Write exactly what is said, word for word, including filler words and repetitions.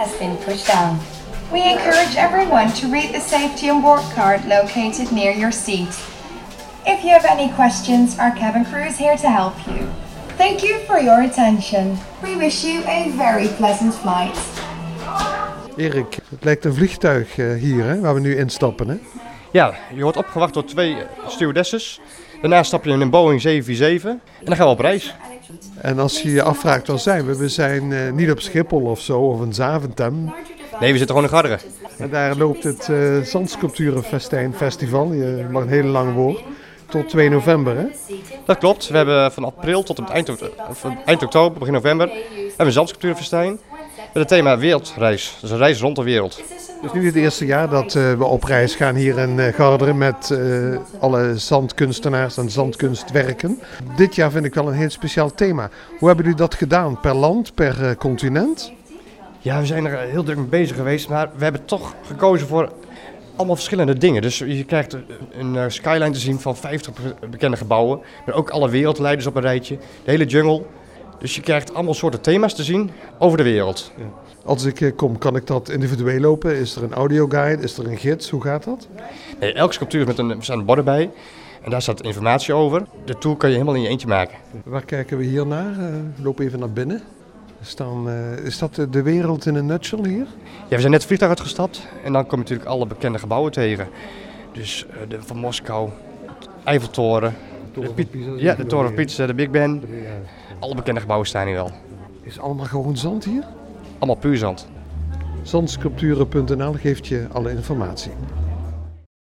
has been pushed down. We encourage everyone to read the safety on board card located near your seat. If you have any questions, our cabin crew is here to help you. Thank you for your attention. We wish you a very pleasant flight. Erik, het lijkt een vliegtuig uh, hier, hè, waar we nu instappen, hè? Ja, je wordt opgewacht door twee stewardesses. Daarna stap je in een Boeing zeven vier zeven en dan gaan we op reis. En als je je afvraagt, waar zijn we? We zijn uh, niet op Schiphol of zo, of in Zaventem. Nee, we zitten gewoon in Garderen. En daar loopt het uh, Zandsculpturenfestijn Festival, je mag een hele lang woord, tot twee november, hè? Dat klopt. We hebben van april tot het eind, eind oktober, begin november, hebben we een Zandsculpturenfestijn. Met het thema wereldreis. Dus een reis rond de wereld. Het is nu het eerste jaar dat uh, we op reis gaan hier in uh, Garderen met uh, alle zandkunstenaars en zandkunstwerken. Dit jaar vind ik wel een heel speciaal thema. Hoe hebben jullie dat gedaan? Per land, per uh, continent? Ja, we zijn er heel druk mee bezig geweest, maar we hebben toch gekozen voor allemaal verschillende dingen. Dus je krijgt een uh, skyline te zien van vijftig bekende gebouwen. Maar ook alle wereldleiders op een rijtje. De hele jungle. Dus je krijgt allemaal soorten thema's te zien over de wereld. Ja. Als ik uh, kom, kan ik dat individueel lopen? Is er een audioguide? Is er een gids? Hoe gaat dat? Nee, elke sculptuur met een, er staan borden bij. En daar staat informatie over. De tour kan je helemaal in je eentje maken. Waar kijken we hier naar? Uh, loop even naar binnen. Staan, uh, is dat de wereld in een nutshell hier? Ja, we zijn net het vliegtuig uitgestapt. En dan kom je natuurlijk alle bekende gebouwen tegen. Dus uh, de van Moskou, de Eiffeltoren. De Toren van Pisa. Ja, de Toren van Pisa, de Big Ben. Alle bekende gebouwen staan hier wel. Is allemaal gewoon zand hier? Allemaal puur zand. Zandsculpturen punt n l geeft je alle informatie.